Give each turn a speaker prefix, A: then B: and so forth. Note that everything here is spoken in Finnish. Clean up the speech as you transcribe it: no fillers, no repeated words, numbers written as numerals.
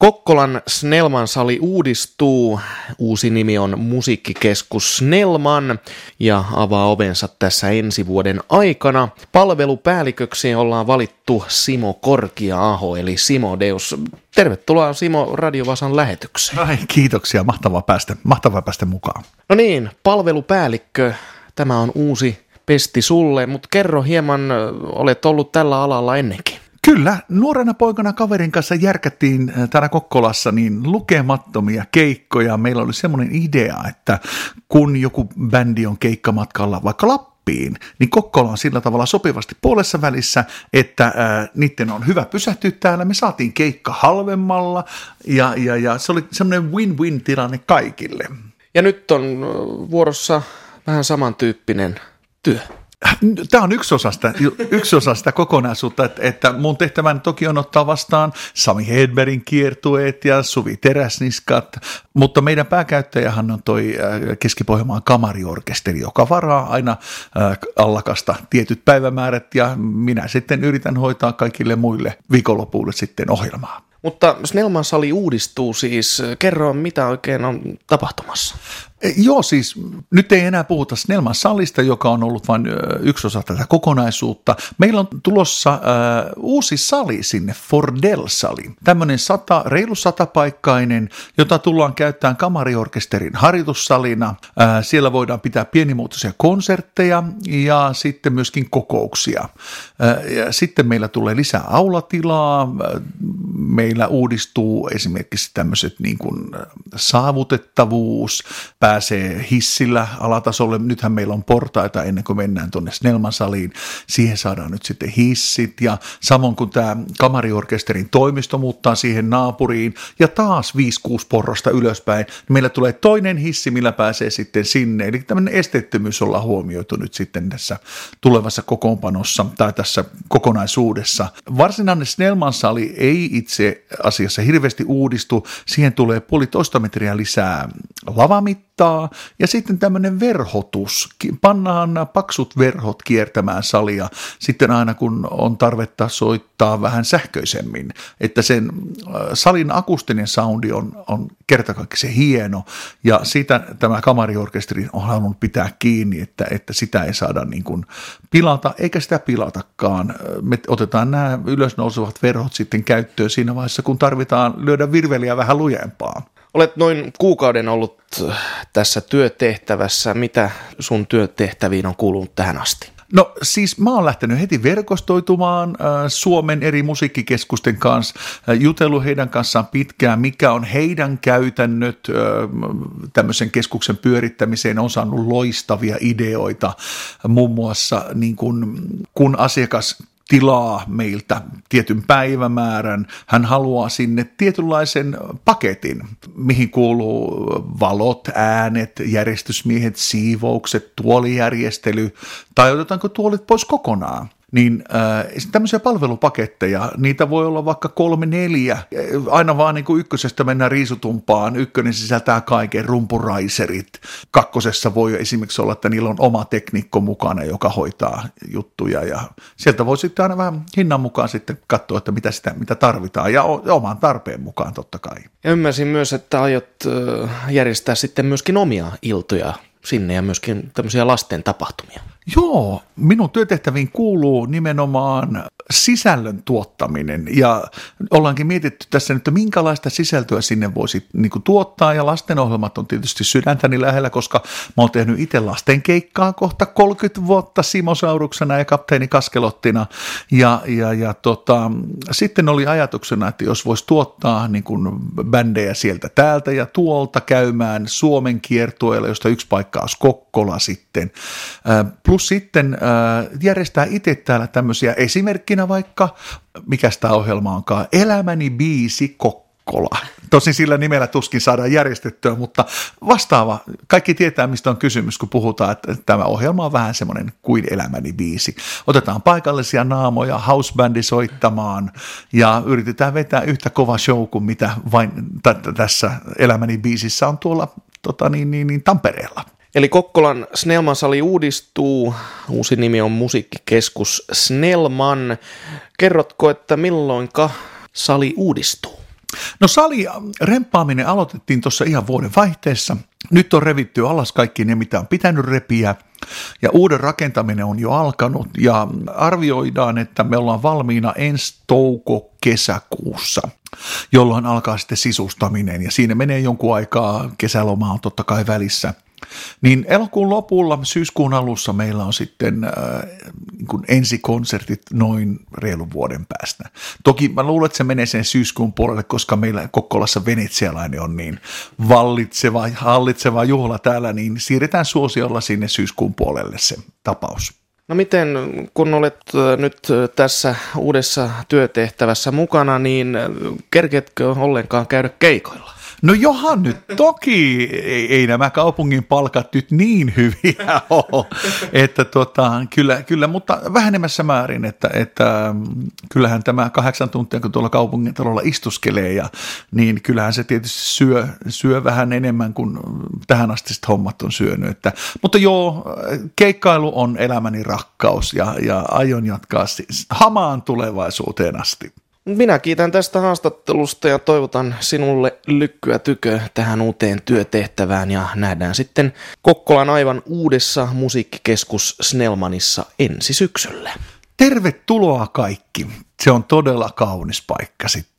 A: Kokkolan Snellman-sali uudistuu. Uusi nimi on Musiikkikeskus Snellman ja avaa ovensa tässä ensi vuoden aikana. Palvelupäälliköksi ollaan valittu Simo Korkia-aho eli Simo Deus. Tervetuloa Simo Radio Vasan lähetykseen.
B: Ai, kiitoksia, mahtavaa päästä mukaan.
A: No niin, palvelupäällikkö, tämä on uusi pesti sulle, mutta kerro hieman, olet ollut tällä alalla ennenkin.
B: Kyllä, nuorena poikana kaverin kanssa järkättiin täällä Kokkolassa niin lukemattomia keikkoja. Meillä oli semmoinen idea, että kun joku bändi on keikkamatkalla vaikka Lappiin, niin Kokkola on sillä tavalla sopivasti puolessa välissä, että niiden on hyvä pysähtyä täällä. Me saatiin keikka halvemmalla ja se oli semmoinen win-win tilanne kaikille.
A: Ja nyt on vuorossa vähän samantyyppinen työ.
B: Tämä on yksi osa sitä kokonaisuutta, että mun tehtävän toki on ottaa vastaan Sami Hedbergin kiertueet ja Suvi Teräsniskat, mutta meidän pääkäyttäjähän on toi Keski-Pohjanmaan kamariorkesteri, joka varaa aina allakasta tietyt päivämäärät ja minä sitten yritän hoitaa kaikille muille viikonlopuille sitten ohjelmaa.
A: Mutta Snellman-sali uudistuu siis. Kerro, mitä oikein on tapahtumassa?
B: Joo, siis nyt ei enää puhuta Snellman-salista, joka on ollut vain yksi osa tätä kokonaisuutta. Meillä on tulossa uusi sali sinne, Fordell-sali. Tämmöinen reilu 100-paikkainen, jota tullaan käyttämään kamariorkesterin harjoitussalina. Siellä voidaan pitää pienimuotoisia konsertteja ja sitten myöskin kokouksia. Ja sitten meillä tulee lisää aulatilaa. Meillä uudistuu esimerkiksi tämmöiset niin kuin saavutettavuus, pääsee hissillä alatasolle. Nythän meillä on portaita ennen kuin mennään tuonne Snellman-saliin. Siihen saadaan nyt sitten hissit ja samoin kuin tämä kamariorkesterin toimisto muuttaa siihen naapuriin ja taas 5-6 porrasta ylöspäin. Meillä tulee toinen hissi, millä pääsee sitten sinne. Eli tämmöinen esteettömyys ollaan huomioitu nyt sitten tässä tulevassa kokoonpanossa tai tässä kokonaisuudessa. Varsinainen Snellman-sali ei itse asiassa hirveästi uudistu. Siihen tulee 1,5 metriä lisää lavamittaa ja sitten tämmöinen verhotus. Pannaan paksut verhot kiertämään salia sitten aina kun on tarvetta soittaa vähän sähköisemmin. Että sen salin akustinen soundi on kertakaikkisen hieno ja siitä tämä kamariorkesteri on halunnut pitää kiinni, että sitä ei saada niin kuin pilata eikä sitä pilatakaan. Me otetaan nämä ylösnousevat verhot sitten käyttöön siinä vaiheessa, kun tarvitaan lyödä virveliä vähän lujempaa.
A: Olet noin kuukauden ollut tässä työtehtävässä. Mitä sun työtehtäviin on kuulunut tähän asti?
B: No siis mä oon lähtenyt heti verkostoitumaan Suomen eri musiikkikeskusten kanssa, jutellut heidän kanssaan pitkään, mikä on heidän käytännöt tämmöisen keskuksen pyörittämiseen, on saanut loistavia ideoita, muun muassa niin kun asiakas tilaa meiltä tietyn päivämäärän, hän haluaa sinne tietynlaisen paketin, mihin kuuluu valot, äänet, järjestysmiehet, siivoukset, tuolijärjestely, tai otetaanko tuolit pois kokonaan. Niin tämmöisiä palvelupaketteja, niitä voi olla vaikka 3-4, aina vaan niin kuin ykkösestä mennään riisutumpaan, ykkönen sisältää kaiken, rumpuraiserit, kakkosessa voi esimerkiksi olla, että niillä on oma teknikko mukana, joka hoitaa juttuja ja sieltä voi sitten aina vähän hinnan mukaan sitten katsoa, että mitä tarvitaan ja oman tarpeen mukaan totta kai.
A: Ja ymmärsin myös, että aiot järjestää sitten myöskin omia iltoja sinne ja myöskin tämmöisiä lasten tapahtumia.
B: Joo, minun työtehtäviin kuuluu nimenomaan sisällön tuottaminen ja ollaankin mietitty tässä nyt, että minkälaista sisältöä sinne voisi niin kuin tuottaa ja lastenohjelmat on tietysti sydäntäni lähellä, koska mä oon tehnyt itse lastenkeikkaa kohta 30 vuotta Simosauruksena ja kapteeni Kaskelottina ja sitten oli ajatuksena, että jos voisi tuottaa niin kuin bändejä sieltä täältä ja tuolta käymään Suomen kiertueella, josta yksi paikka olisi Kokkola sitten, plus sitten järjestää itse täällä tämmöisiä esimerkkinä vaikka, mikä tämä ohjelma onkaan, Elämäni biisi Kokkola. Tosin sillä nimellä tuskin saadaan järjestettyä, mutta vastaava, kaikki tietää mistä on kysymys, kun puhutaan, että tämä ohjelma on vähän semmoinen kuin Elämäni biisi. Otetaan paikallisia naamoja, housebändi soittamaan ja yritetään vetää yhtä kova show kuin mitä vain tässä Elämäni biisissä on tuolla Tampereella.
A: Eli Kokkolan Snellman-sali uudistuu. Uusi nimi on Musiikkikeskus Snellman. Kerrotko, että milloinka sali uudistuu?
B: No saliremppaaminen aloitettiin tuossa ihan vuoden vaihteessa. Nyt on revitty alas kaikki ne, mitä on pitänyt repiä. Ja uuden rakentaminen on jo alkanut ja arvioidaan, että me ollaan valmiina ensi touko-kesäkuussa, jolloin alkaa sitten sisustaminen ja siinä menee jonkun aikaa, kesäloma on totta kai välissä. Niin elokuun lopulla, syyskuun alussa meillä on sitten niin kuin ensikonsertit noin reilun vuoden päästä. Toki mä luulen, että se menee sen syyskuun puolelle, koska meillä Kokkolassa venetsialainen on niin hallitseva juhla täällä, niin siirretään suosiolla sinne syyskuun puolelle se tapaus.
A: No miten, kun olet nyt tässä uudessa työtehtävässä mukana, niin kerketkö ollenkaan käydä keikoilla?
B: No johan nyt, toki ei nämä kaupungin palkat nyt niin hyviä ole, että kyllä, mutta vähenemässä määrin, että kyllähän tämä 8 tuntia, kun tuolla kaupungin talolla istuskelee, niin kyllähän se tietysti syö vähän enemmän kuin tähän asti hommat on syönyt, mutta joo, keikkailu on elämäni rakkaus ja aion jatkaa siis hamaan tulevaisuuteen asti.
A: Minä kiitän tästä haastattelusta ja toivotan sinulle lykkyä tykö tähän uuteen työtehtävään ja nähdään sitten Kokkolan aivan uudessa musiikkikeskus Snellmanissa ensi syksyllä.
B: Tervetuloa kaikki. Se on todella kaunis paikka sitten.